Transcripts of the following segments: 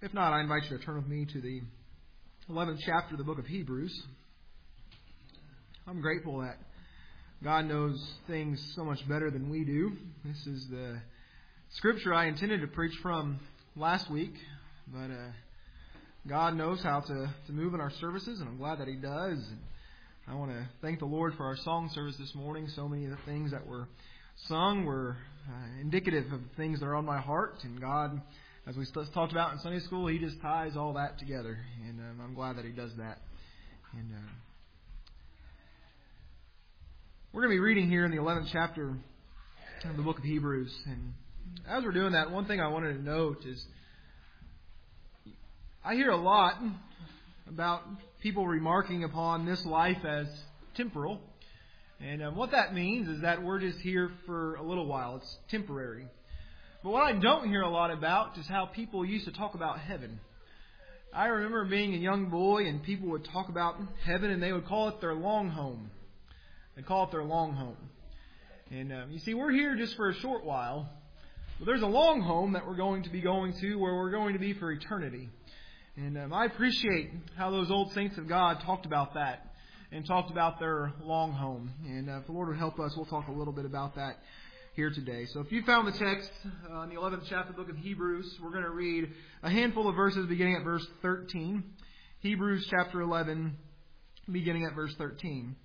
If not, I invite you to turn with me to the 11th chapter of the book of Hebrews. I'm grateful that God knows things so much better than we do. This is the scripture I intended to preach from last week, but God knows how to move in our services, and I'm glad that He does. And I want to thank the Lord for our song service this morning. So many of the things that were sung were indicative of things that are on my heart, and God, as we talked about in Sunday school, He just ties all that together, and I'm glad that He does that. And we're going to be reading here in the 11th chapter of the book of Hebrews. And as we're doing that, one thing I wanted to note is I hear a lot about people remarking upon this life as temporal. And what that means is that we're just here for a little while. It's temporary. But what I don't hear a lot about is how people used to talk about heaven. I remember being a young boy and people would talk about heaven and they would call it their long home. They'd call it their long home. And you see, we're here just for a short while. But there's a long home that we're going to be going to where we're going to be for eternity. And I appreciate how those old saints of God talked about that and talked about their long home. And if the Lord would help us, we'll talk a little bit about that here today. So if you found the text in the 11th chapter of the book of Hebrews, we're going to read a handful of verses beginning at verse 13. Hebrews chapter 11, beginning at verse 13.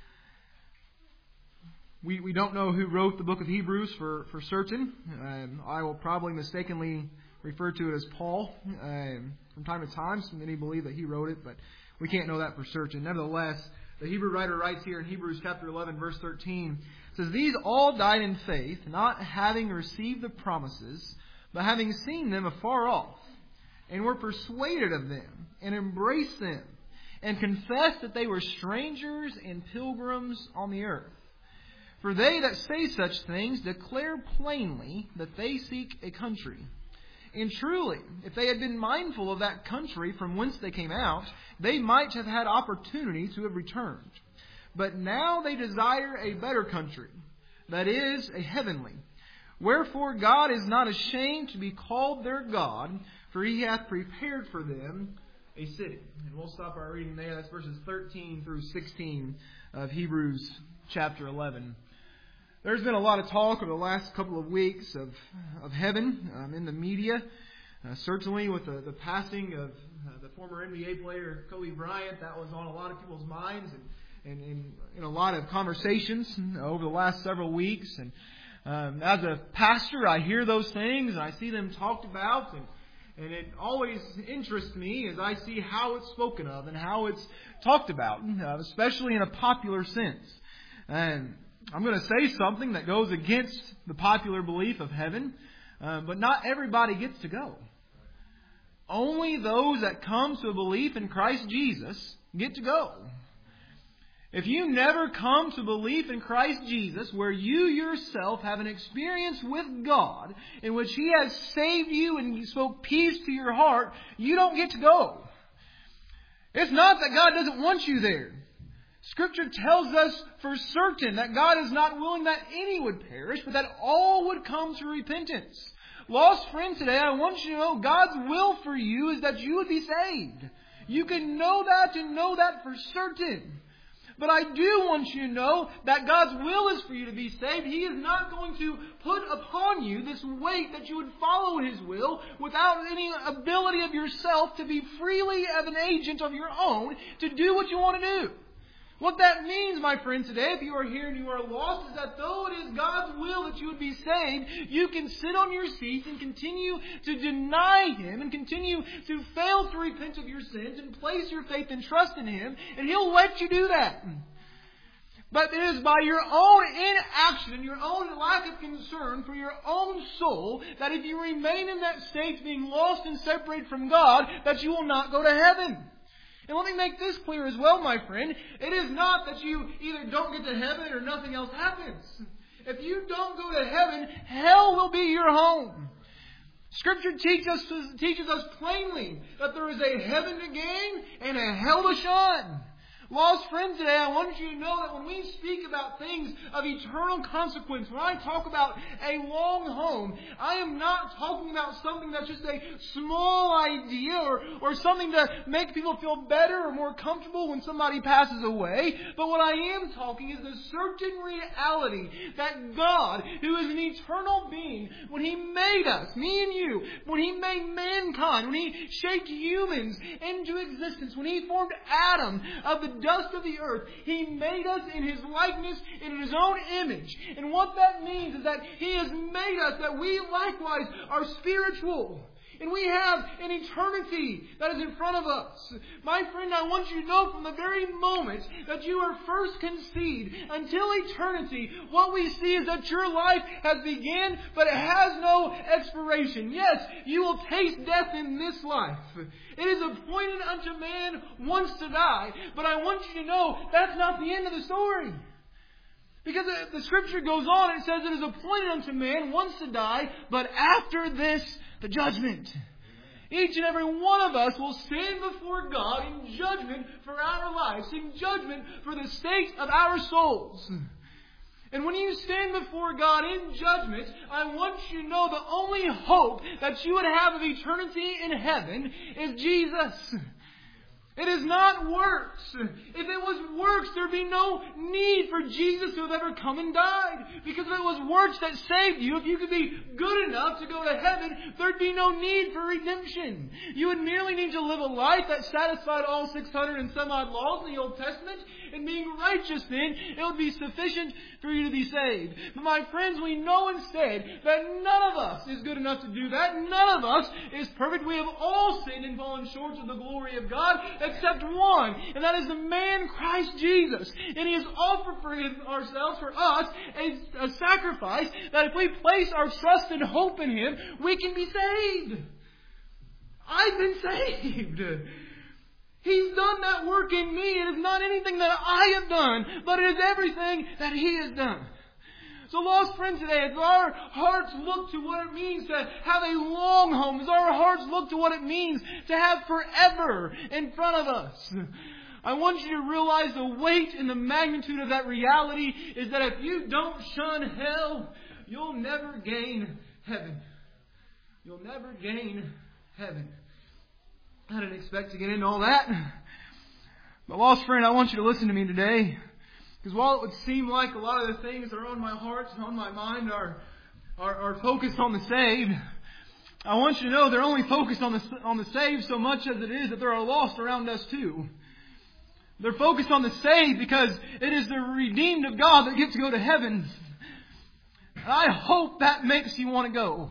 We don't know who wrote the book of Hebrews for certain. I will probably mistakenly refer to it as Paul from time to time. So many believe that he wrote it, but we can't know that for certain. Nevertheless, the Hebrew writer writes here in Hebrews chapter 11, verse 13, says, "These all died in faith, not having received the promises, but having seen them afar off, and were persuaded of them, and embraced them, and confessed that they were strangers and pilgrims on the earth. For they that say such things declare plainly that they seek a country. And truly, if they had been mindful of that country from whence they came out, they might have had opportunity to have returned. But now they desire a better country, that is, a heavenly. Wherefore God is not ashamed to be called their God, for He hath prepared for them a city." And we'll stop our reading there. That's verses 13 through 16 of Hebrews chapter 11. There's been a lot of talk over the last couple of weeks of heaven in the media. Certainly with the passing of the former NBA player Kobe Bryant, that was on a lot of people's minds and in a lot of conversations over the last several weeks. And as a pastor, I hear those things and I see them talked about, and it always interests me as I see how it's spoken of and how it's talked about, especially in a popular sense. And I'm going to say something that goes against the popular belief of heaven, but not everybody gets to go. Only those that come to a belief in Christ Jesus get to go. If you never come to belief in Christ Jesus, where you yourself have an experience with God, in which He has saved you and spoke peace to your heart, you don't get to go. It's not that God doesn't want you there. Scripture tells us for certain that God is not willing that any would perish, but that all would come to repentance. Lost friend, today I want you to know God's will for you is that you would be saved. You can know that and know that for certain. But I do want you to know that God's will is for you to be saved. He is not going to put upon you this weight that you would follow His will without any ability of yourself to be freely as an agent of your own to do what you want to do. What that means, my friend, today, if you are here and you are lost, is that though it is God's will that you would be saved, you can sit on your seats and continue to deny Him and continue to fail to repent of your sins and place your faith and trust in Him, and He'll let you do that. But it is by your own inaction and your own lack of concern for your own soul that if you remain in that state, being lost and separated from God, that you will not go to heaven. And let me make this clear as well, my friend. It is not that you either don't get to heaven or nothing else happens. If you don't go to heaven, hell will be your home. Scripture teaches us plainly that there is a heaven to gain and a hell to shun. Lost friend today, I want you to know that when we speak about things of eternal consequence, when I talk about a long home, I am not talking about something that's just a small idea or something to make people feel better or more comfortable when somebody passes away. But what I am talking is the certain reality that God, who is an eternal being, when He made us, me and you, when He made mankind, when He shaped humans into existence, when He formed Adam of the dust of the earth, He made us in His likeness and in His own image. And what that means is that He has made us that we likewise are spiritual. And we have an eternity that is in front of us. My friend, I want you to know from the very moment that you are first conceived until eternity, what we see is that your life has begun, but it has no expiration. Yes, you will taste death in this life. It is appointed unto man once to die. But I want you to know that's not the end of the story. Because the Scripture goes on and it says it is appointed unto man once to die, but after this, the judgment. Each and every one of us will stand before God in judgment for our lives, in judgment for the state of our souls. And when you stand before God in judgment, I want you to know the only hope that you would have of eternity in heaven is Jesus. It is not works. If it was works, there would be no need for Jesus to have ever come and died. Because if it was works that saved you, if you could be good enough to go to heaven, there would be no need for redemption. You would merely need to live a life that satisfied all 600 and some odd laws in the Old Testament. And being righteous then, it would be sufficient for you to be saved. But my friends, we know instead that none of us is good enough to do that. None of us is perfect. We have all sinned and fallen short of the glory of God, except one, and that is the man Christ Jesus. And He has offered for ourselves, for us, a sacrifice that if we place our trust and hope in Him, we can be saved. I've been saved. He's done that work in me. It is not anything that I have done, but it is everything that He has done. So lost friend today, as our hearts look to what it means to have a long home, as our hearts look to what it means to have forever in front of us, I want you to realize the weight and the magnitude of that reality is that if you don't shun hell, you'll never gain heaven. You'll never gain heaven. I didn't expect to get into all that. But lost friend, I want you to listen to me today. Because while it would seem like a lot of the things that are on my heart and on my mind are focused on the saved, I want you to know they're only focused on the saved so much as it is that there are lost around us too. They're focused on the saved because it is the redeemed of God that get to go to heaven. I hope that makes you want to go.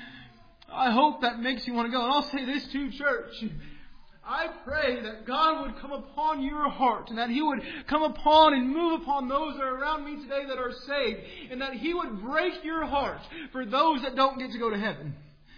I hope that makes you want to go. And I'll say this too, church. I pray that God would come upon your heart and that He would come upon and move upon those that are around me today that are saved, and that He would break your heart for those that don't get to go to heaven.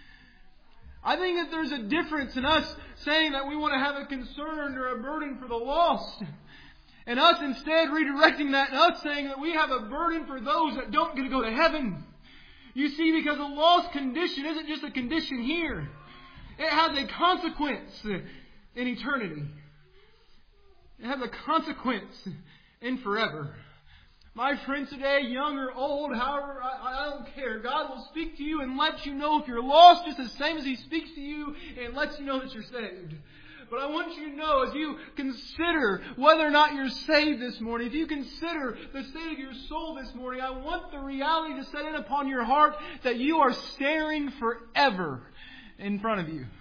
I think that there's a difference in us saying that we want to have a concern or a burden for the lost, and us instead redirecting that and us saying that we have a burden for those that don't get to go to heaven. You see, because a lost condition isn't just a condition here. It has a consequence in eternity. It has a consequence in forever. My friend today, young or old, however, I don't care. God will speak to you and let you know if you're lost just the same as He speaks to you and lets you know that you're saved. But I want you to know, as you consider whether or not you're saved this morning, if you consider the state of your soul this morning, I want the reality to set in upon your heart that you are staring forever in front of you.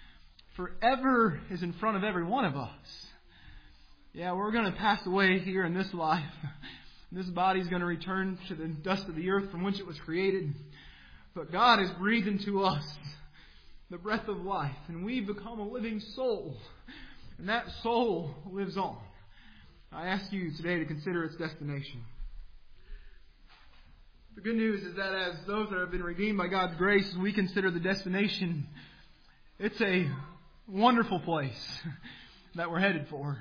Forever is in front of every one of us. Yeah, we're going to pass away here in this life. This body is going to return to the dust of the earth from which it was created. But God has breathed into us the breath of life, and we become a living soul, and that soul lives on. I ask you today to consider its destination. The good news is that as those that have been redeemed by God's grace, we consider the destination, it's a wonderful place that we're headed for.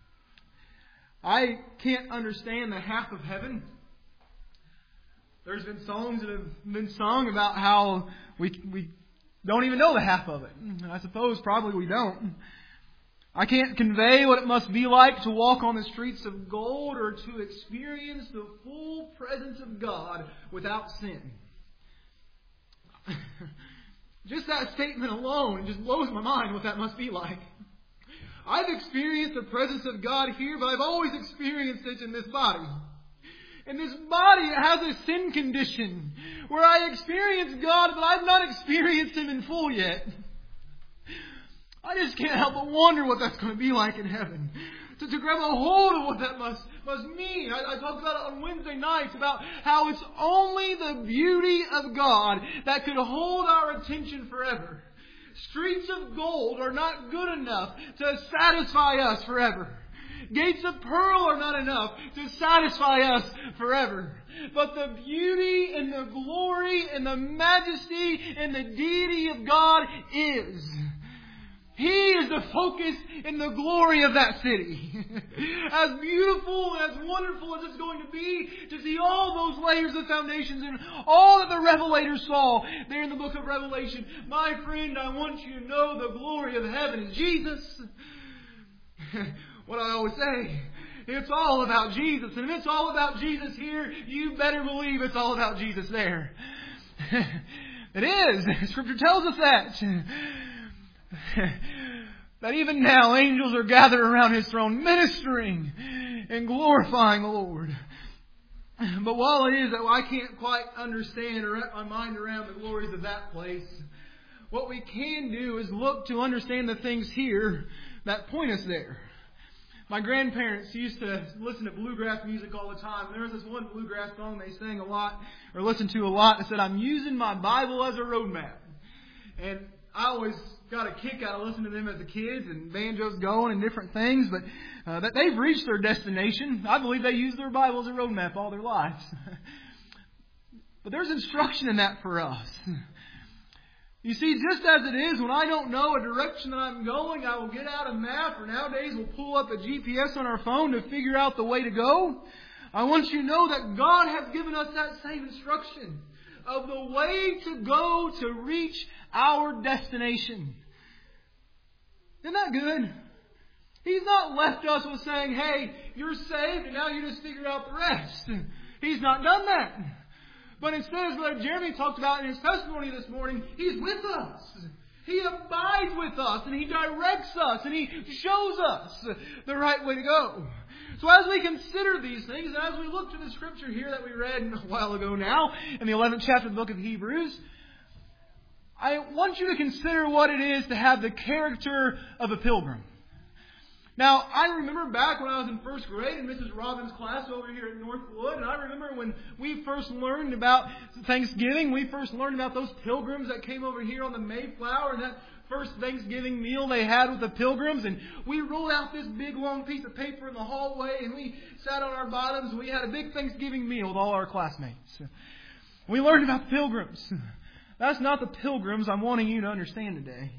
I can't understand the half of heaven. There's been songs that have been sung about how we don't even know the half of it. And I suppose probably we don't. I can't convey what it must be like to walk on the streets of gold or to experience the full presence of God without sin. Just that statement alone just blows my mind what that must be like. I've experienced the presence of God here, but I've always experienced it in this body. And this body has a sin condition where I experience God, but I've not experienced Him in full yet. I just can't help but wonder what that's going to be like in heaven. To grab a hold of what that must mean. I talked about it on Wednesday nights, about how it's only the beauty of God that could hold our attention forever. Streets of gold are not good enough to satisfy us forever. Gates of pearl are not enough to satisfy us forever. But the beauty and the glory and the majesty and the deity of God is. He is the focus and the glory of that city. As beautiful and as wonderful as it's going to be to see all those layers of foundations and all that the Revelator saw there in the book of Revelation. My friend, I want you to know the glory of heaven is Jesus. What I always say, it's all about Jesus. And if it's all about Jesus here, you better believe it's all about Jesus there. It is. Scripture tells us that. That even now angels are gathered around His throne ministering and glorifying the Lord. But while it is that I can't quite understand or wrap my mind around the glories of that place, what we can do is look to understand the things here that point us there. My grandparents used to listen to bluegrass music all the time. There was this one bluegrass song they sang a lot, or listened to a lot, that said, "I'm using my Bible as a road map." And I always got a kick out of listening to them as a kid, and banjos going and different things, but that they've reached their destination. I believe they use their Bible as a road map all their lives. But there's instruction in that for us. You see, just as it is, when I don't know a direction that I'm going, I will get out a map, or nowadays we'll pull up a GPS on our phone to figure out the way to go. I want you to know that God has given us that same instruction of the way to go to reach our destination. Isn't that good? He's not left us with saying, "Hey, you're saved and now you just figure out the rest." He's not done that. But instead, as Brother Jeremy talked about in his testimony this morning, He's with us. He abides with us and He directs us and He shows us the right way to go. So as we consider these things, and as we look to the scripture here that we read a while ago now, in the 11th chapter of the book of Hebrews, I want you to consider what it is to have the character of a pilgrim. Now, I remember back when I was in first grade in Mrs. Robbins' class over here at Northwood, and I remember when we first learned about Thanksgiving, we first learned about those pilgrims that came over here on the Mayflower, and that first Thanksgiving meal they had with the pilgrims, and we rolled out this big long piece of paper in the hallway, and we sat on our bottoms, and we had a big Thanksgiving meal with all our classmates. We learned about the pilgrims. That's not the pilgrims I'm wanting you to understand today.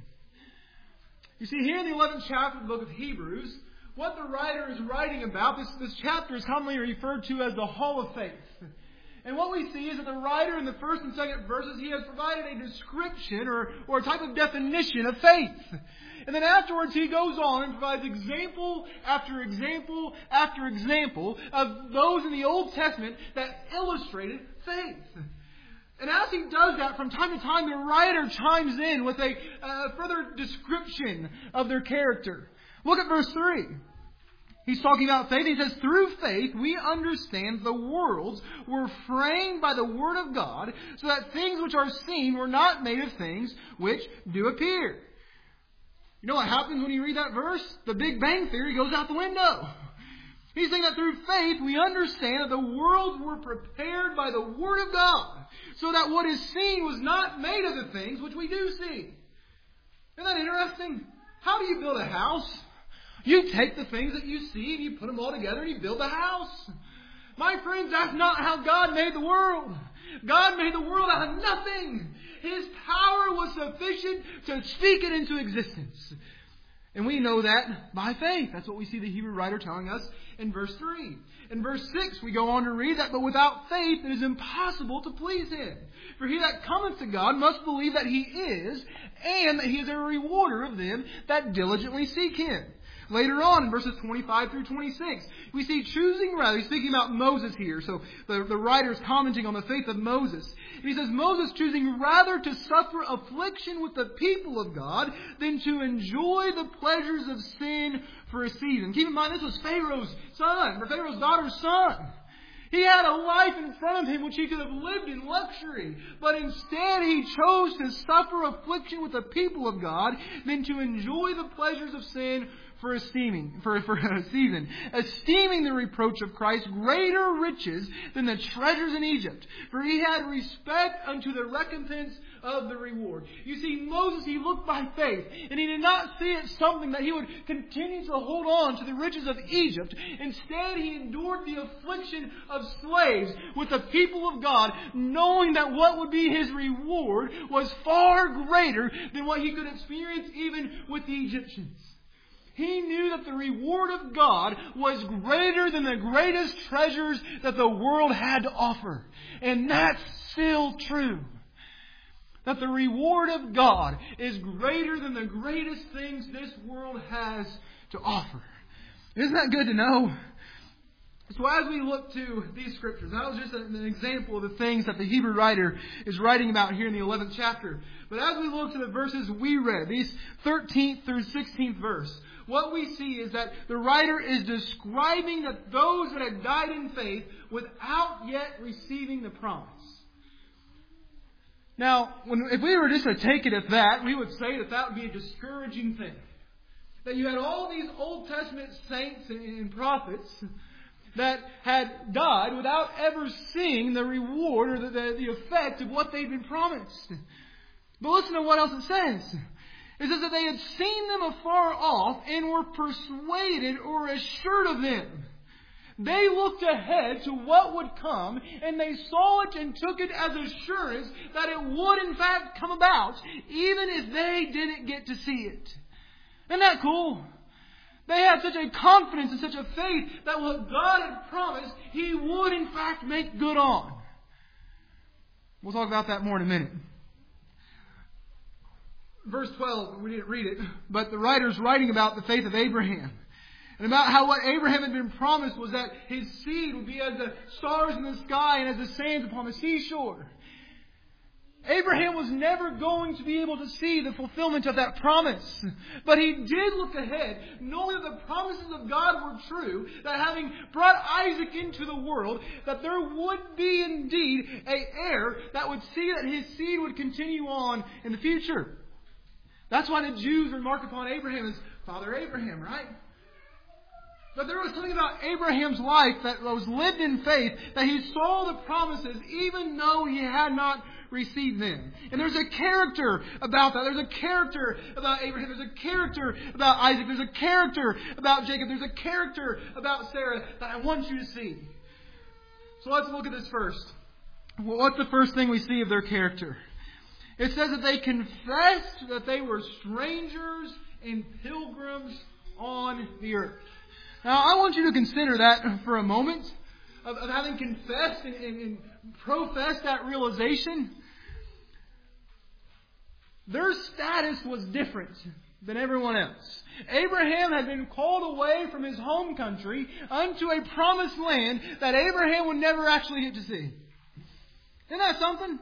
You see, here in the 11th chapter of the book of Hebrews, what the writer is writing about, this chapter is commonly referred to as the Hall of Faith. And what we see is that the writer in the first and second verses, he has provided a description or a type of definition of faith. And then afterwards he goes on and provides example after example after example of those in the Old Testament that illustrated faith. And as he does that, from time to time, the writer chimes in with a further description of their character. Look at verse 3. He's talking about faith. He says, "Through faith we understand the worlds were framed by the Word of God, so that things which are seen were not made of things which do appear." You know what happens when you read that verse? The Big Bang Theory goes out the window. He's saying that through faith we understand that the worlds were prepared by the Word of God, so that what is seen was not made of the things which we do see. Isn't that interesting? How do you build a house? You take the things that you see and you put them all together and you build a house. My friends, that's not how God made the world. God made the world out of nothing. His power was sufficient to speak it into existence. And we know that by faith. That's what we see the Hebrew writer telling us in verse 3. In verse 6, we go on to read that, "But without faith it is impossible to please Him. For he that cometh to God must believe that He is, and that He is a rewarder of them that diligently seek Him. Later on in verses 25 through 26, we see choosing rather. He's speaking about Moses here. So the writer is commenting on the faith of Moses. And he says, Moses choosing rather to suffer affliction with the people of God than to enjoy the pleasures of sin for a season. Keep in mind, this was Pharaoh's son, or Pharaoh's daughter's son. He had a life in front of him which he could have lived in luxury. But instead he chose to suffer affliction with the people of God than to enjoy the pleasures of sin for a season. Esteeming the reproach of Christ greater riches than the treasures in Egypt. For he had respect unto the recompense of the reward. You see, Moses, he looked by faith, and he did not see it something that he would continue to hold on to the riches of Egypt. Instead, he endured the affliction of slaves with the people of God, knowing that what would be his reward was far greater than what he could experience even with the Egyptians. He knew that the reward of God was greater than the greatest treasures that the world had to offer. And that's still true. That the reward of God is greater than the greatest things this world has to offer. Isn't that good to know? So as we look to these scriptures, that was just an example of the things that the Hebrew writer is writing about here in the 11th chapter. But as we look to the verses we read, these 13th through 16th verse, what we see is that the writer is describing that those that had died in faith without yet receiving the promise. Now, if we were just to take it at that, we would say that that would be a discouraging thing. That you had all these Old Testament saints and prophets that had died without ever seeing the reward or the effect of what they'd been promised. But listen to what else it says. It says that they had seen them afar off and were persuaded or assured of them. They looked ahead to what would come, and they saw it and took it as assurance that it would in fact come about, even if they didn't get to see it. Isn't that cool? They had such a confidence and such a faith that what God had promised, He would in fact make good on. We'll talk about that more in a minute. Verse 12, we didn't read it, but the writer's writing about the faith of Abraham. And about how what Abraham had been promised was that his seed would be as the stars in the sky and as the sands upon the seashore. Abraham was never going to be able to see the fulfillment of that promise. But he did look ahead, knowing that the promises of God were true, that having brought Isaac into the world, that there would be indeed an heir that would see that his seed would continue on in the future. That's why the Jews remark upon Abraham as Father Abraham, right? But there was something about Abraham's life that was lived in faith, that he saw the promises even though he had not received them. And there's a character about that. There's a character about Abraham. There's a character about Isaac. There's a character about Jacob. There's a character about Sarah that I want you to see. So let's look at this first. Well, what's the first thing we see of their character? It says that they confessed that they were strangers and pilgrims on the earth. Now, I want you to consider that for a moment, of having confessed and professed that realization. Their status was different than everyone else. Abraham had been called away from his home country unto a promised land that Abraham would never actually get to see. Isn't that something?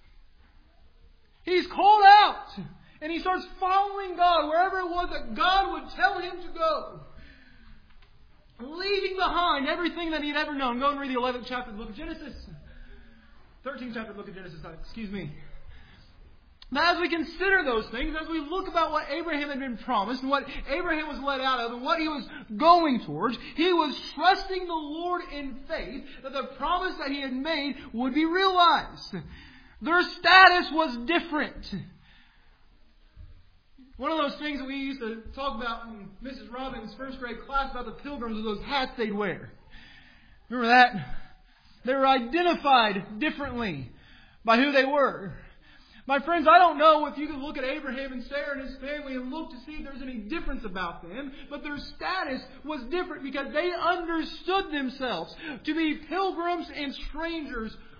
He's called out, and he starts following God wherever it was that God would tell him to go. Leaving behind everything that he'd ever known. Go and read the 11th chapter of the book of Genesis. 13th chapter of the book of Genesis, excuse me. Now as we consider those things, as we look about what Abraham had been promised and what Abraham was led out of and what he was going towards, he was trusting the Lord in faith that the promise that he had made would be realized. Their status was different. One of those things that we used to talk about in Mrs. Robbins' first grade class about the pilgrims was those hats they'd wear. Remember that? They were identified differently by who they were. My friends, I don't know if you can look at Abraham and Sarah and his family and look to see if there's any difference about them, but their status was different because they understood themselves to be pilgrims and strangers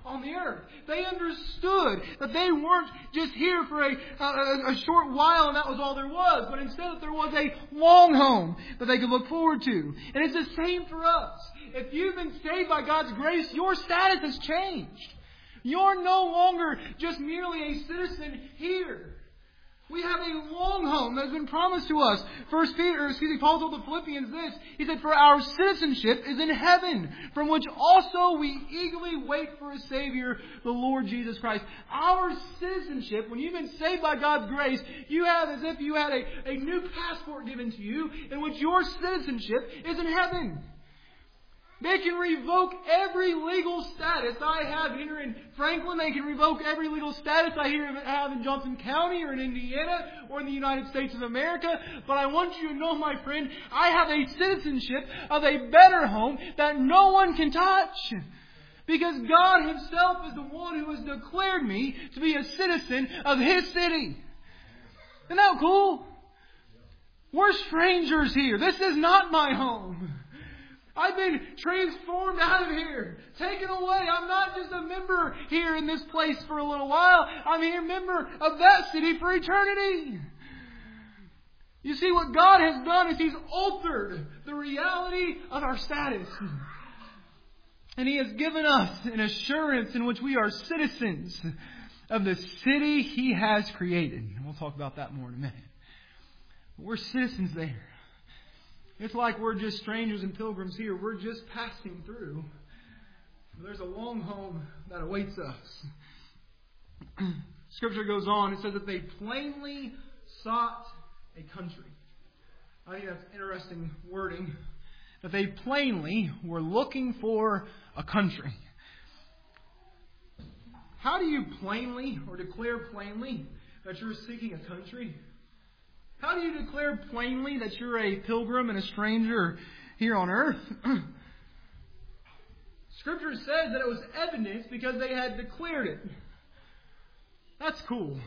on the earth. They understood that they weren't just here for a short while and that was all there was, but instead that there was a long home that they could look forward to. And it's the same for us. If you've been saved by God's grace, your status has changed. You're no longer just merely a citizen here. We have a long home that has been promised to us. Paul told the Philippians this. He said, "For our citizenship is in heaven, from which also we eagerly wait for a Savior, the Lord Jesus Christ." Our citizenship, when you've been saved by God's grace, you have as if you had a new passport given to you, in which your citizenship is in heaven. They can revoke every legal status I have here in Franklin. They can revoke every legal status I have in Johnson County or in Indiana or in the United States of America. But I want you to know, my friend, I have a citizenship of a better home that no one can touch. Because God Himself is the one who has declared me to be a citizen of His city. Isn't that cool? We're strangers here. This is not my home. I've been transformed out of here, taken away. I'm not just a member here in this place for a little while. I'm a member of that city for eternity. You see, what God has done is He's altered the reality of our status. And He has given us an assurance in which we are citizens of the city He has created. And we'll talk about that more in a minute. But we're citizens there. It's like we're just strangers and pilgrims here. We're just passing through. There's a long home that awaits us. Scripture goes on. It says that they plainly sought a country. I think that's interesting wording. That they plainly were looking for a country. How do you plainly or declare plainly that you're seeking a country? How do you declare plainly that you're a pilgrim and a stranger here on earth? Scripture says that it was evidence because they had declared it. That's cool.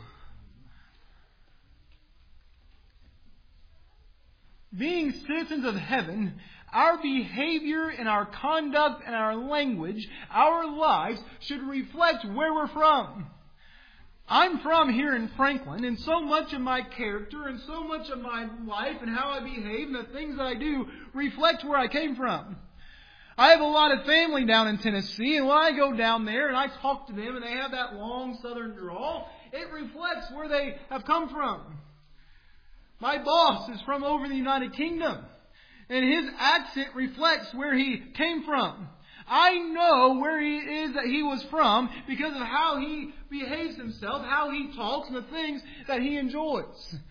Being citizens of heaven, our behavior and our conduct and our language, our lives should reflect where we're from. I'm from here in Franklin, and so much of my character and so much of my life and how I behave and the things that I do reflect where I came from. I have a lot of family down in Tennessee, and when I go down there and I talk to them and they have that long southern drawl, it reflects where they have come from. My boss is from over in the United Kingdom, and his accent reflects where he came from. I know where he is that he was from because of how he behaves himself, how he talks, and the things that he enjoys.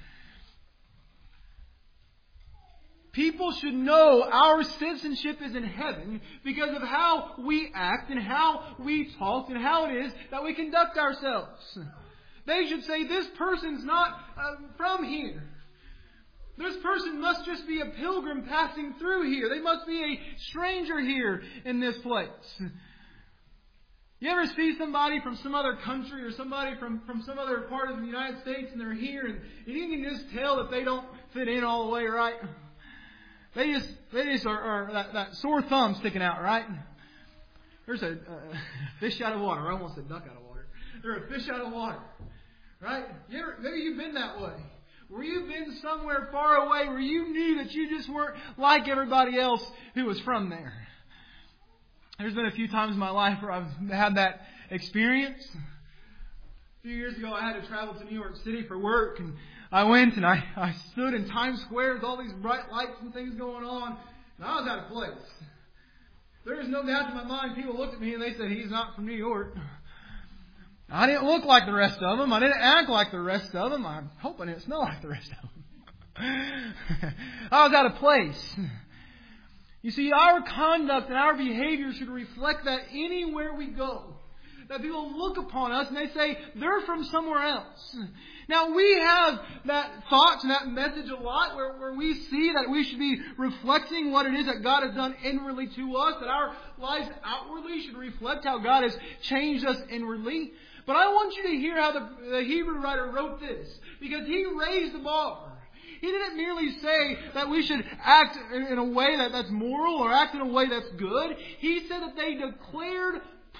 People should know our citizenship is in heaven because of how we act and how we talk and how it is that we conduct ourselves. They should say, this person's not from here. This person must just be a pilgrim passing through here. They must be a stranger here in this place. You ever see somebody from some other country or somebody from some other part of the United States and they're here and you can just tell that they don't fit in all the way, right? They just are that sore thumb sticking out, right? There's a fish out of water. I almost said duck out of water. There's a fish out of water, right? Maybe you've been that way. Where you've been somewhere far away where you knew that you just weren't like everybody else who was from there. There's been a few times in my life where I've had that experience. A few years ago I had to travel to New York City for work, and I went and I stood in Times Square with all these bright lights and things going on, and I was out of place. There was no doubt in my mind. People looked at me and they said, "He's not from New York." I didn't look like the rest of them. I didn't act like the rest of them. I hope I didn't smell like the rest of them. I was out of place. You see, our conduct and our behavior should reflect that anywhere we go. That people look upon us and they say, they're from somewhere else. Now, we have that thought and that message a lot where we see that we should be reflecting what it is that God has done inwardly to us, that our lives outwardly should reflect how God has changed us inwardly. But I want you to hear how the Hebrew writer wrote this, because he raised the bar. He didn't merely say that we should act in a way that's moral or act in a way that's good. He said that they declared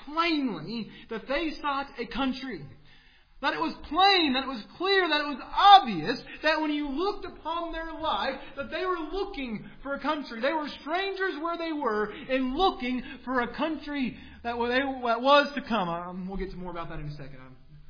plainly that they sought a country. That it was plain, that it was clear, that it was obvious that when you looked upon their life, that they were looking for a country. They were strangers where they were and looking for a country that was to come. We'll get to more about that in a second.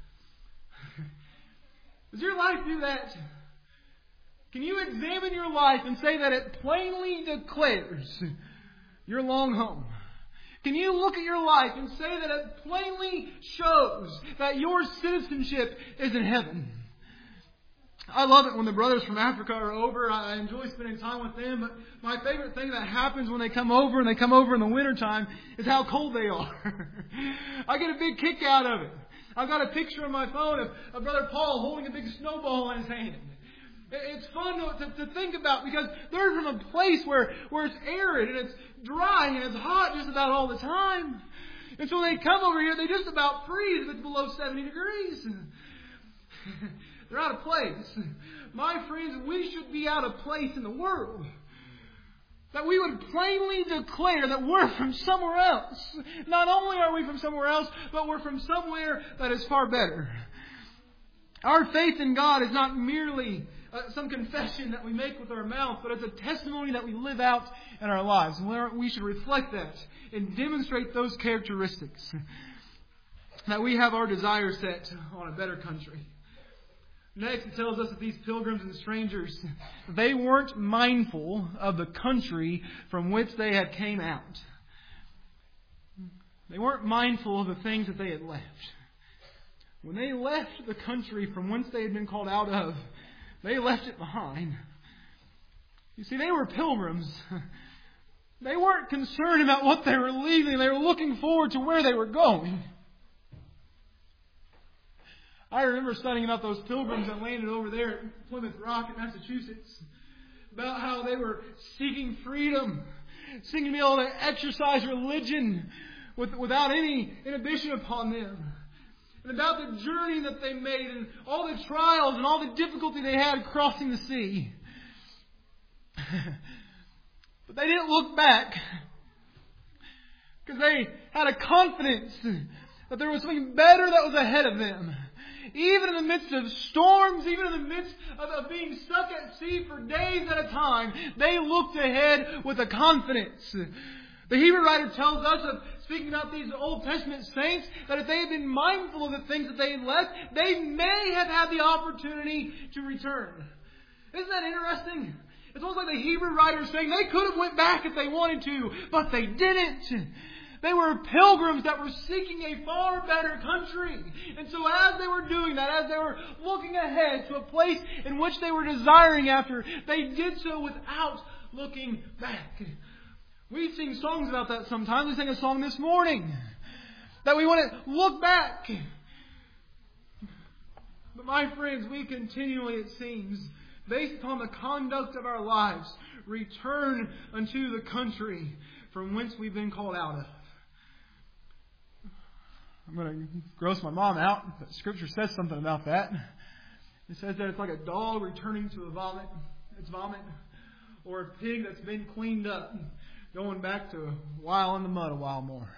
Does your life do that? Can you examine your life and say that it plainly declares your long home? Can you look at your life and say that it plainly shows that your citizenship is in heaven? I love it when the brothers from Africa are over. I enjoy spending time with them. But my favorite thing that happens when they come over, and they come over in the wintertime, is how cold they are. I get a big kick out of it. I've got a picture on my phone of Brother Paul holding a big snowball in his hand. It's fun to think about because they're from a place where it's arid and it's dry and it's hot just about all the time. And so when they come over here, they just about freeze if it's below 70 degrees. They're out of place. My friends, we should be out of place in the world. That we would plainly declare that we're from somewhere else. Not only are we from somewhere else, but we're from somewhere that is far better. Our faith in God is not merely some confession that we make with our mouth, but it's a testimony that we live out in our lives. And we should reflect that and demonstrate those characteristics. That we have our desire set on a better country. Next, it tells us that these pilgrims and strangers, they weren't mindful of the country from which they had came out. They weren't mindful of the things that they had left. When they left the country from whence they had been called out of, they left it behind. You see, they were pilgrims. They weren't concerned about what they were leaving. They were looking forward to where they were going. I remember studying about those pilgrims that landed over there at Plymouth Rock in Massachusetts. About how they were seeking freedom. Seeking to be able to exercise religion without any inhibition upon them. And about the journey that they made and all the trials and all the difficulty they had crossing the sea. But they didn't look back. Because they had a confidence that there was something better that was ahead of them. Even in the midst of storms, even in the midst of being stuck at sea for days at a time, they looked ahead with a confidence. The Hebrew writer tells us, speaking about these Old Testament saints, that if they had been mindful of the things that they had left, they may have had the opportunity to return. Isn't that interesting? It's almost like the Hebrew writer is saying they could have went back if they wanted to, but they didn't. They were pilgrims that were seeking a far better country. And so as they were doing that, as they were looking ahead to a place in which they were desiring after, they did so without looking back. We sing songs about that sometimes. We sang a song this morning that we want to look back. But my friends, we continually, it seems, based upon the conduct of our lives, return unto the country from whence we've been called out of. I'm going to gross my mom out, but Scripture says something about that. It says that it's like a dog returning to its vomit, or a pig that's been cleaned up, going back to a while in the mud a while more.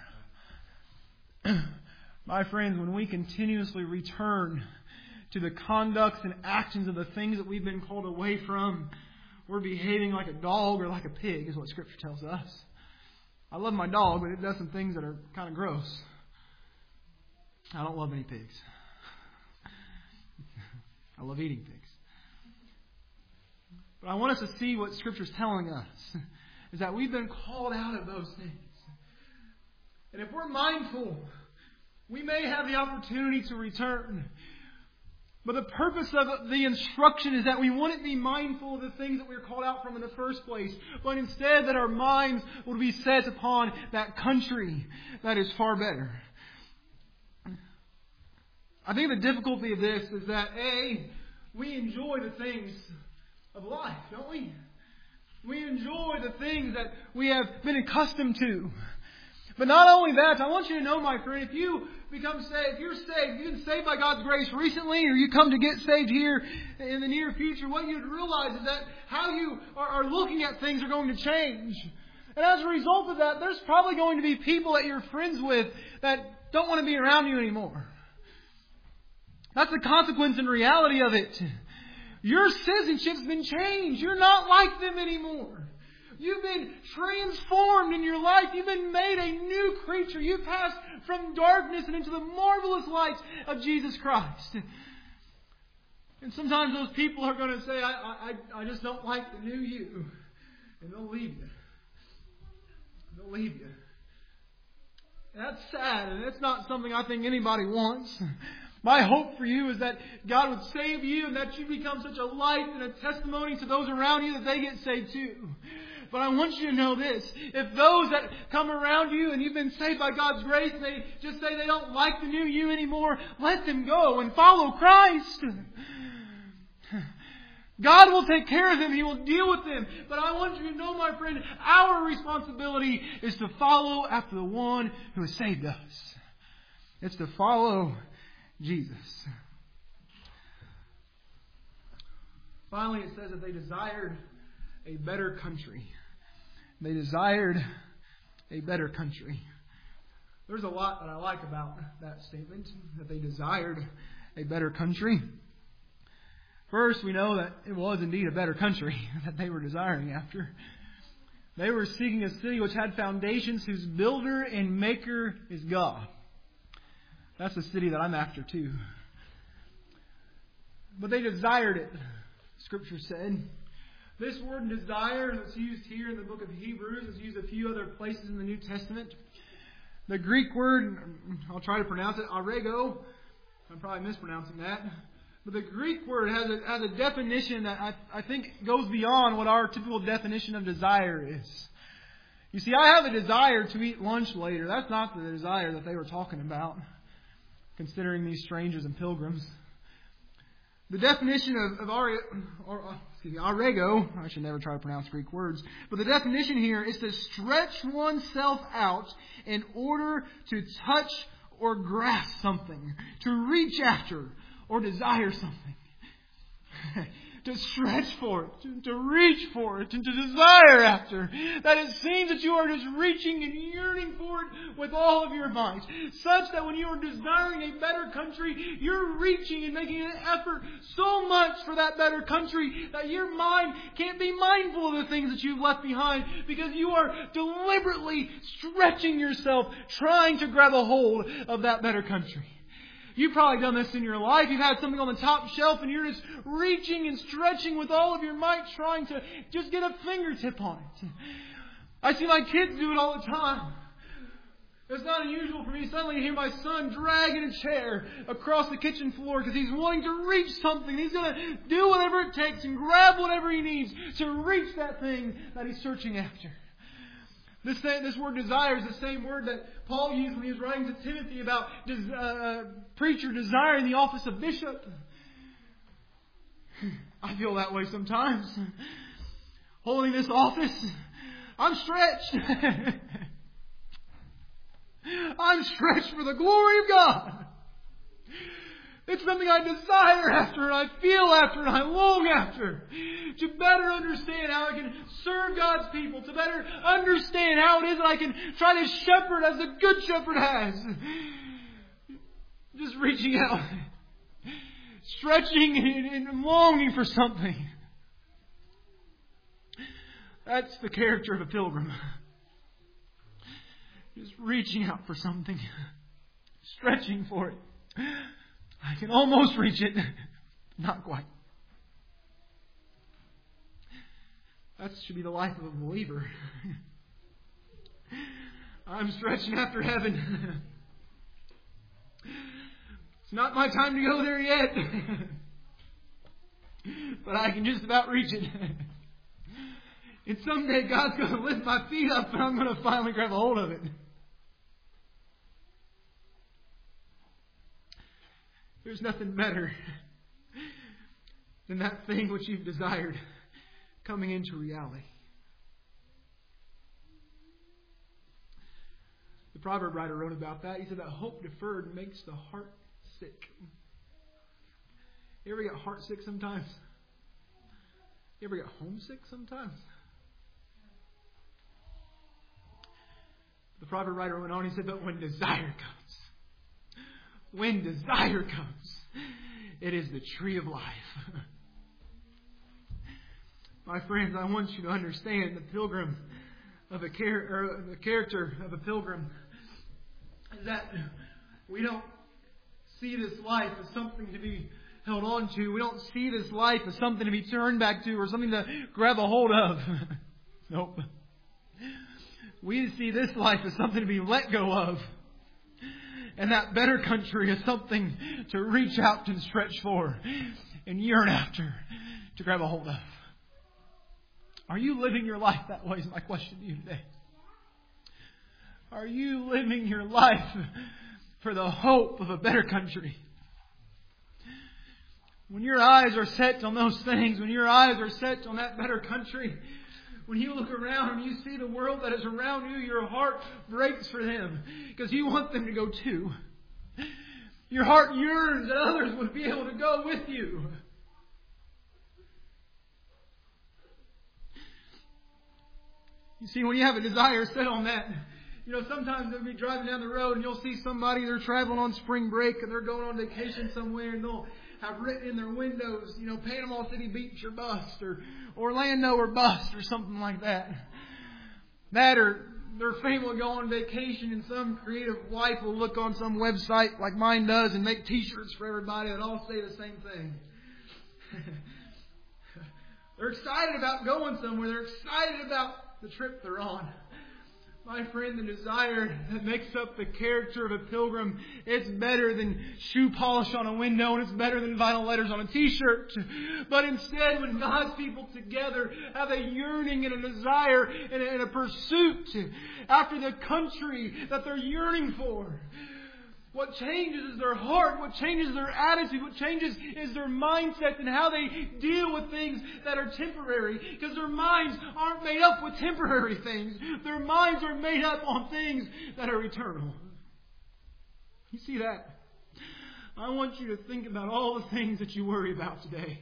My friends, when we continuously return to the conducts and actions of the things that we've been called away from, we're behaving like a dog or like a pig, is what Scripture tells us. I love my dog, but it does some things that are kind of gross. I don't love any pigs. I love eating pigs. But I want us to see what Scripture is telling us, is that we've been called out of those things. And if we're mindful, we may have the opportunity to return. But the purpose of the instruction is that we wouldn't be mindful of the things that we were called out from in the first place, but instead that our minds would be set upon that country that is far better. I think the difficulty of this is that, we enjoy the things of life, don't we? We enjoy the things that we have been accustomed to. But not only that, I want you to know, my friend, if you become saved, if you're saved, you've been saved by God's grace recently, or you come to get saved here in the near future, what you'd realize is that how you are looking at things are going to change. And as a result of that, there's probably going to be people that you're friends with that don't want to be around you anymore. That's the consequence and reality of it. Your citizenship's been changed. You're not like them anymore. You've been transformed in your life. You've been made a new creature. You've passed from darkness and into the marvelous light of Jesus Christ. And sometimes those people are going to say, I just don't like the new you. And they'll leave you. They'll leave you. That's sad, and it's not something I think anybody wants. My hope for you is that God would save you and that you become such a light and a testimony to those around you that they get saved too. But I want you to know this. If those that come around you and you've been saved by God's grace, and they just say they don't like the new you anymore, let them go and follow Christ. God will take care of them. He will deal with them. But I want you to know, my friend, our responsibility is to follow after the one who has saved us. It's to follow Jesus. Finally, it says that they desired a better country. They desired a better country. There's a lot that I like about that statement, that they desired a better country. First, we know that it was indeed a better country that they were desiring after. They were seeking a city which had foundations, whose builder and maker is God. That's the city that I'm after too. But they desired it, Scripture said. This word desire that's used here in the book of Hebrews is used a few other places in the New Testament. The Greek word, I'll try to pronounce it, arego. I'm probably mispronouncing that. But the Greek word has a definition that I think goes beyond what our typical definition of desire is. You see, I have a desire to eat lunch later. That's not the desire that they were talking about, considering these strangers and pilgrims. The definition of arego, I should never try to pronounce Greek words, but the definition here is to stretch oneself out in order to touch or grasp something, to reach after or desire something. To stretch for it, to reach for it, and to desire after. That it seems that you are just reaching and yearning for it with all of your might. Such that when you are desiring a better country, you're reaching and making an effort so much for that better country that your mind can't be mindful of the things that you've left behind, because you are deliberately stretching yourself, trying to grab a hold of that better country. You've probably done this in your life. You've had something on the top shelf and you're just reaching and stretching with all of your might, trying to just get a fingertip on it. I see my kids do it all the time. It's not unusual for me suddenly to hear my son dragging a chair across the kitchen floor because he's wanting to reach something. He's going to do whatever it takes and grab whatever he needs to reach that thing that he's searching after. This word desire is the same word that Paul used when he was writing to Timothy about preacher desiring the office of bishop. I feel that way sometimes. Holding this office, I'm stretched. I'm stretched for the glory of God. It's something I desire after, and I feel after, and I long after. To better understand how I can serve God's people. To better understand how it is that I can try to shepherd as the Good Shepherd has. Just reaching out. Stretching and longing for something. That's the character of a pilgrim. Just reaching out for something. Stretching for it. I can almost reach it. Not quite. That should be the life of a believer. I'm stretching after heaven. It's not my time to go there yet. But I can just about reach it. And someday God's going to lift my feet up and I'm going to finally grab a hold of it. There's nothing better than that thing which you've desired coming into reality. The proverb writer wrote about that. He said that hope deferred makes the heart sick. You ever get heart sick sometimes? You ever get homesick sometimes? The proverb writer went on, he said, but when desire comes, it is the tree of life. My friends, I want you to understand the character of a pilgrim is that we don't see this life as something to be held on to. We don't see this life as something to be turned back to or something to grab a hold of. Nope. We see this life as something to be let go of. And that better country is something to reach out and stretch for and yearn after, to grab a hold of. Are you living your life that way is my question to you today. Are you living your life for the hope of a better country? When your eyes are set on those things, when your eyes are set on that better country, when you look around and you see the world that is around you, your heart breaks for them because you want them to go too. Your heart yearns that others would be able to go with you. You see, when you have a desire set on that, sometimes they'll be driving down the road and you'll see somebody, they're traveling on spring break and they're going on vacation somewhere and they'll have written in their windows, Panama City Beach or bust, or Orlando or bust, or something like that. That or their family will go on vacation and some creative wife will look on some website like mine does and make t-shirts for everybody that all say the same thing. They're excited about going somewhere. They're excited about the trip they're on. My friend, the desire that makes up the character of a pilgrim, it's better than shoe polish on a window and it's better than vinyl letters on a t-shirt. But instead, when God's people together have a yearning and a desire and a pursuit after the country that they're yearning for, what changes is their heart, what changes their attitude, what changes is their mindset and how they deal with things that are temporary. Because their minds aren't made up with temporary things. Their minds are made up on things that are eternal. You see that? I want you to think about all the things that you worry about today.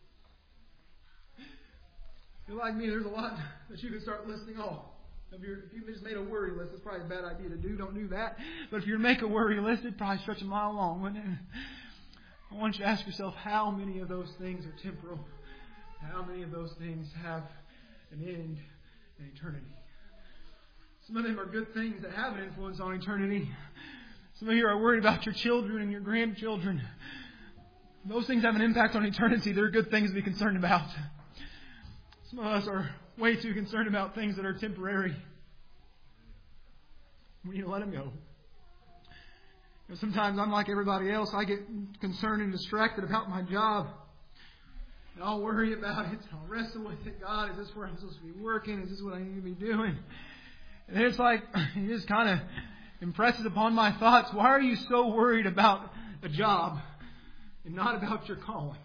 If you're like me, there's a lot that you can start listing off. If you've just made a worry list, it's probably a bad idea to do. Don't do that. But if you make a worry list, it'd probably stretch a mile long, wouldn't it? I want you to ask yourself, how many of those things are temporal? How many of those things have an end in eternity? Some of them are good things that have an influence on eternity. Some of you are worried about your children and your grandchildren. Those things have an impact on eternity. They're good things to be concerned about. Some of us are way too concerned about things that are temporary. We need to let them go. Sometimes I'm like everybody else. I get concerned and distracted about my job. And I'll worry about it. I'll wrestle with it. God, is this where I'm supposed to be working? Is this what I need to be doing? And it's like, it just kind of impresses upon my thoughts, why are you so worried about a job and not about your calling?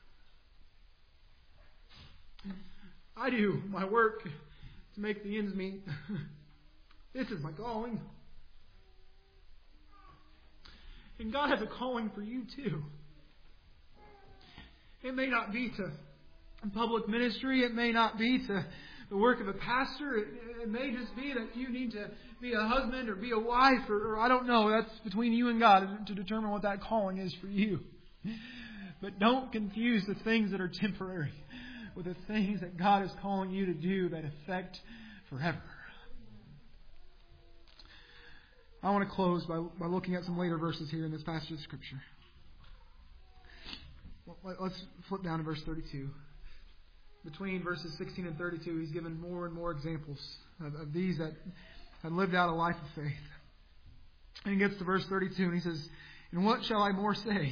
I do my work to make the ends meet. This is my calling. And God has a calling for you too. It may not be to public ministry. It may not be to the work of a pastor. It may just be that you need to be a husband or be a wife or I don't know. That's between you and God to determine what that calling is for you. But don't confuse the things that are temporary with the things that God is calling you to do that affect forever. I want to close by looking at some later verses here in this passage of Scripture. Let's flip down to verse 32. Between verses 16 and 32, he's given more and more examples of these that had lived out a life of faith. And he gets to verse 32 and he says, "And what shall I more say?"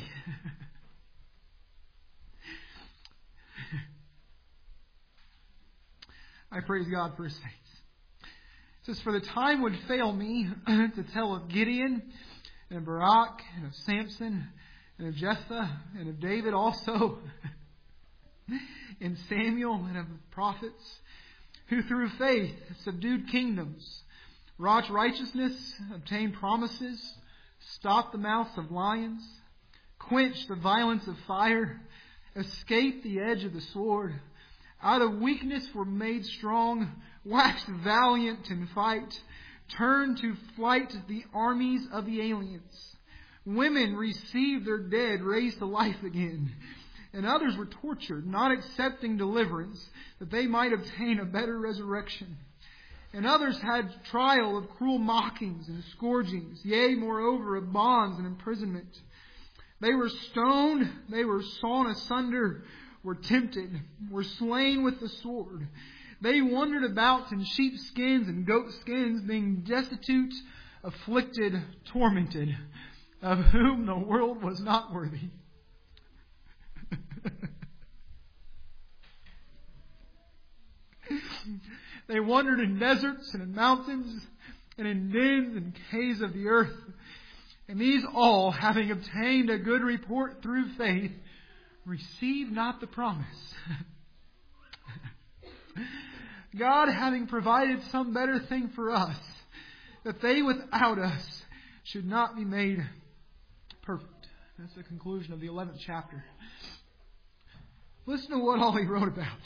I praise God for His saints. It says, "For the time would fail me to tell of Gideon and of Barak and of Samson and of Jephthah and of David also and Samuel and of the prophets, who through faith subdued kingdoms, wrought righteousness, obtained promises, stopped the mouths of lions, quenched the violence of fire, escaped the edge of the sword, out of weakness were made strong, waxed valiant in fight, turned to flight the armies of the aliens. Women received their dead raised to life again. And others were tortured, not accepting deliverance, that they might obtain a better resurrection. And others had trial of cruel mockings and scourgings, yea, moreover, of bonds and imprisonment. They were stoned, they were sawn asunder, were tempted, were slain with the sword. They wandered about in sheepskins and goatskins, being destitute, afflicted, tormented, of whom the world was not worthy. They wandered in deserts and in mountains and in dens and caves of the earth. And these all, having obtained a good report through faith, received not the promise. God having provided some better thing for us, that they without us should not be made perfect. That's the conclusion of the 11th chapter. Listen to what all he wrote about.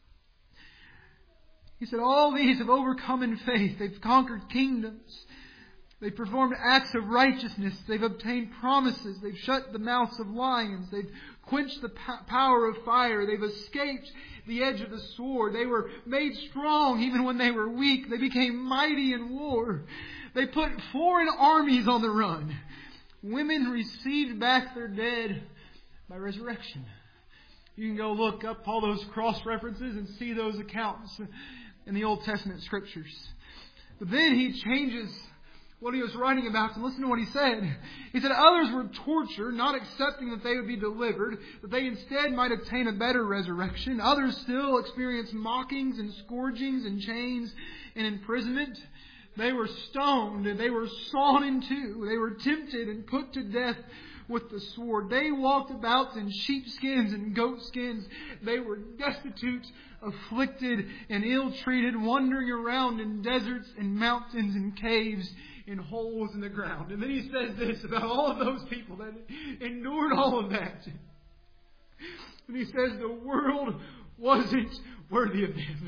He said, all these have overcome in faith. They've conquered kingdoms. They've performed acts of righteousness. They've obtained promises. They've shut the mouths of lions. They've quenched the power of fire. They've escaped the edge of the sword. They were made strong even when they were weak. They became mighty in war. They put foreign armies on the run. Women received back their dead by resurrection. You can go look up all those cross-references and see those accounts in the Old Testament Scriptures. But then he changes what he was writing about. And listen to what he said. He said, others were tortured, not accepting that they would be delivered, that they instead might obtain a better resurrection. Others still experienced mockings and scourgings and chains and imprisonment. They were stoned, and they were sawn in two. They were tempted and put to death with the sword. They walked about in sheepskins and goatskins. They were destitute, afflicted, and ill-treated, wandering around in deserts and mountains and caves, in holes in the ground. And then he says this about all of those people that endured all of that. And he says the world wasn't worthy of them.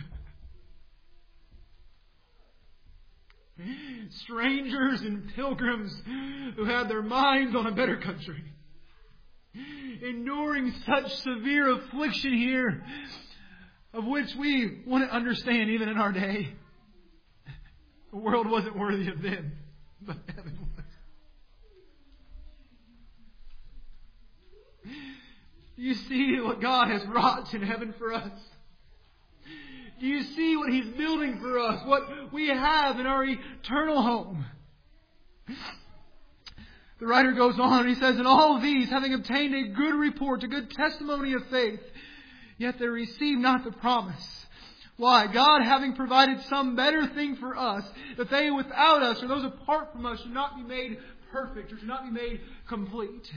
Strangers and pilgrims who had their minds on a better country, enduring such severe affliction here, of which we wouldn't understand even in our day. The world wasn't worthy of them, but heaven was. Do you see what God has wrought in heaven for us? Do you see what He's building for us? What we have in our eternal home? The writer goes on and he says, and all these, having obtained a good report, a good testimony of faith, yet they receive not the promise. Why? God having provided some better thing for us, that they without us, or those apart from us, should not be made perfect, or should not be made complete.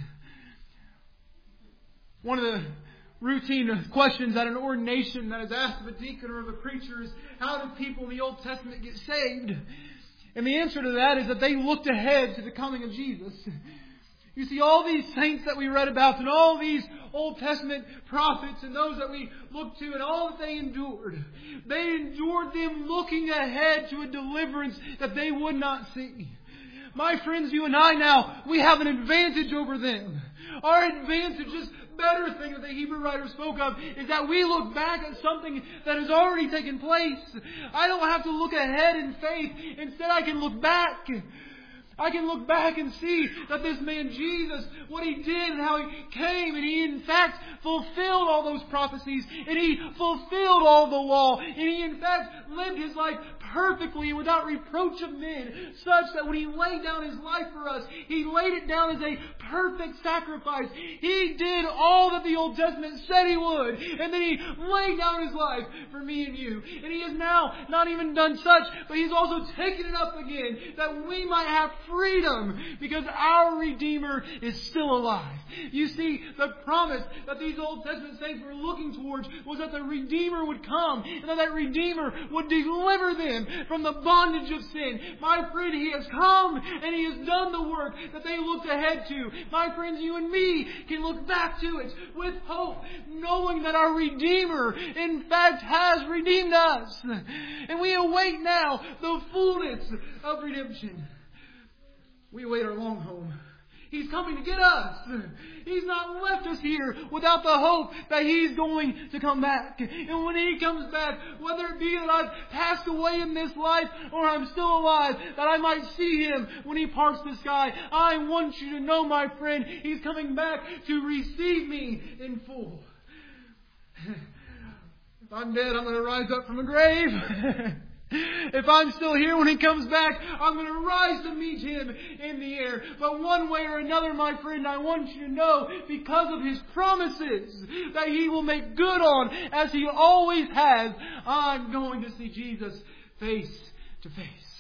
One of the routine questions at an ordination that is asked of a deacon or of a preacher is, how did people in the Old Testament get saved? And the answer to that is that they looked ahead to the coming of Jesus. You see, all these saints that we read about and all these Old Testament prophets and those that we look to and all that they endured them looking ahead to a deliverance that they would not see. My friends, you and I now, we have an advantage over them. Our advantage is better thing that the Hebrew writer spoke of is that we look back at something that has already taken place. I don't have to look ahead in faith. Instead, I can look back. I can look back and see that this man Jesus, what He did and how He came, and He in fact fulfilled all those prophecies, and He fulfilled all the law, and He in fact lived His life perfectly without reproach of men, such that when He laid down His life for us, He laid it down as a perfect sacrifice. He did all that the Old Testament said He would, and then He laid down His life for me and you. And He has now not even done such, but He's also taken it up again, that we might have freedom because our Redeemer is still alive. You see, the promise that these Old Testament saints were looking towards was that the Redeemer would come and that Redeemer would deliver them from the bondage of sin. My friend, He has come and He has done the work that they looked ahead to. My friends, you and me can look back to it with hope, knowing that our Redeemer, in fact, has redeemed us. And we await now the fullness of redemption. We await our long home. He's coming to get us. He's not left us here without the hope that He's going to come back. And when He comes back, whether it be that I've passed away in this life or I'm still alive, that I might see Him when He parts the sky, I want you to know, my friend, He's coming back to receive me in full. If I'm dead, I'm going to rise up from the grave. If I'm still here when He comes back, I'm going to rise to meet Him in the air. But one way or another, my friend, I want you to know, because of His promises that He will make good on, as He always has, I'm going to see Jesus face to face.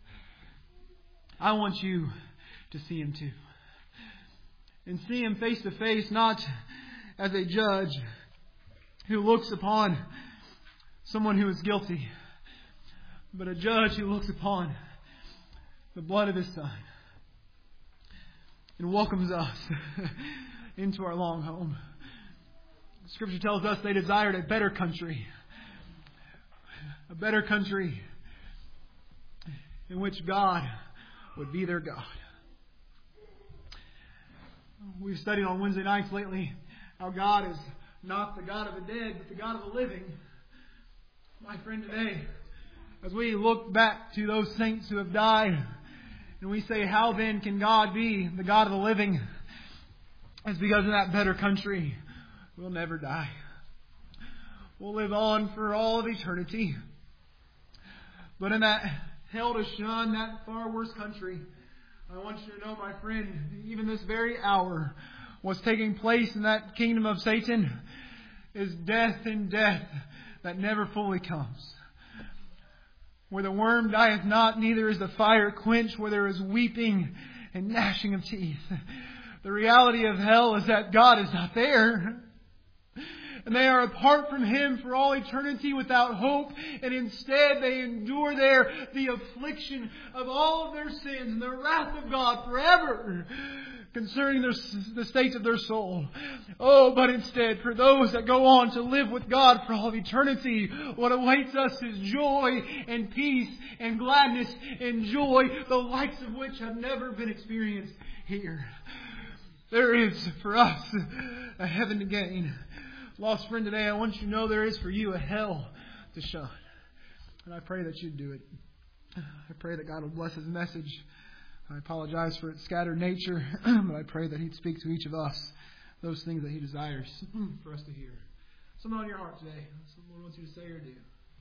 I want you to see Him too. And see Him face to face, not as a judge who looks upon someone who is guilty, but a judge who looks upon the blood of His Son and welcomes us into our long home. Scripture tells us they desired a better country in which God would be their God. We've studied on Wednesday nights lately how God is not the God of the dead, but the God of the living. My friend, today, as we look back to those saints who have died, and we say, how then can God be the God of the living? It's because in that better country, we'll never die. We'll live on for all of eternity. But in that hell to shun, that far worse country, I want you to know, my friend, even this very hour, what's taking place in that kingdom of Satan is death, and death that never fully comes. Where the worm dieth not, neither is the fire quenched, where there is weeping and gnashing of teeth. The reality of hell is that God is not there. And they are apart from Him for all eternity without hope. And instead they endure there the affliction of all of their sins and the wrath of God forever concerning the state of their soul. Oh, but instead, for those that go on to live with God for all of eternity, what awaits us is joy and peace and gladness and joy, the likes of which have never been experienced here. There is for us a heaven to gain. Lost friend, today I want you to know there is for you a hell to shun. And I pray that you'd do it. I pray that God will bless His message. I apologize for its scattered nature, but I pray that He'd speak to each of us those things that He desires for us to hear. Something on your heart today, something Lord wants you to say or do.